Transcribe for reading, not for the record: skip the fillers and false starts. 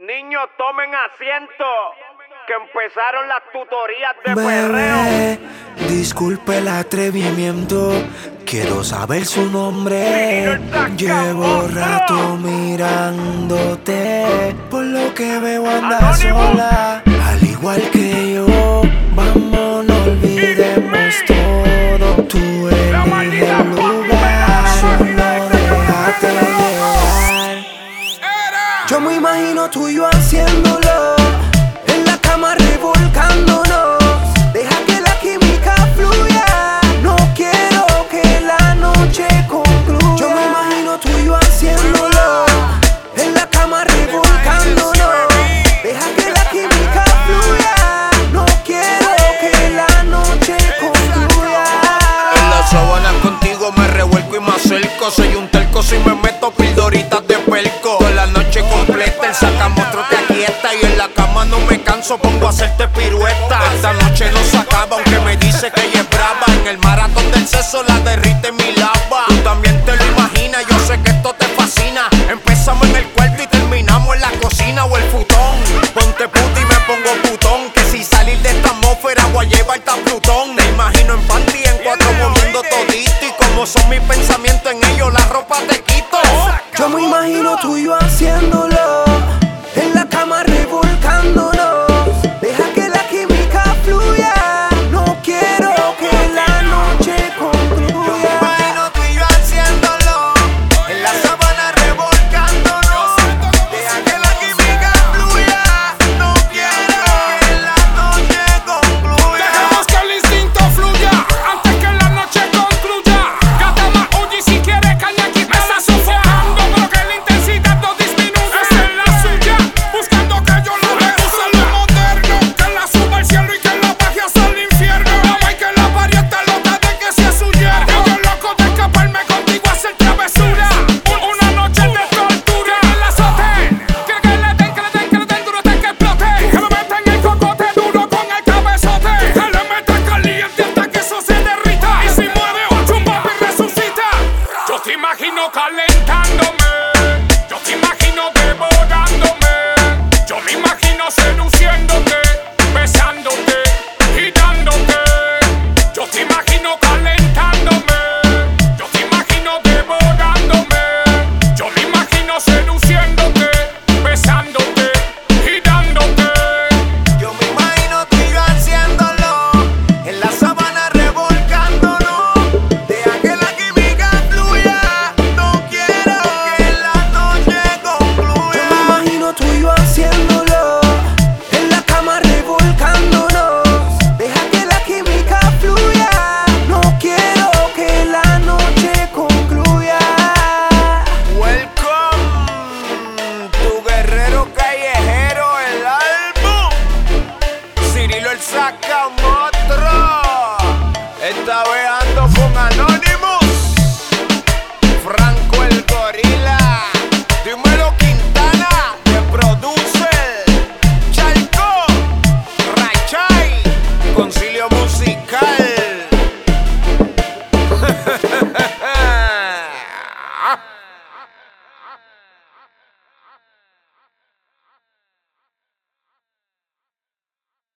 Niños, tomen asiento, que empezaron las tutorías de Bebé, perreo. disculpe el atrevimiento, quiero saber su nombre. Llevo rato mirándote, por lo que veo andas sola, al igual que yo. Vamos, no olvidemos todo. Tú eliges el lugar, solo déjate llevar. Yo me imagino tú y yo haciéndolo, en la cama revolcándonos. Deja que la química fluya, no quiero que la noche concluya. Yo me imagino tú y yo haciéndolo, en la cama revolcándonos. Deja que la química fluya, no quiero que la noche concluya. En las sábanas contigo me revuelco y me acerco. Soy un terco si me meto pila.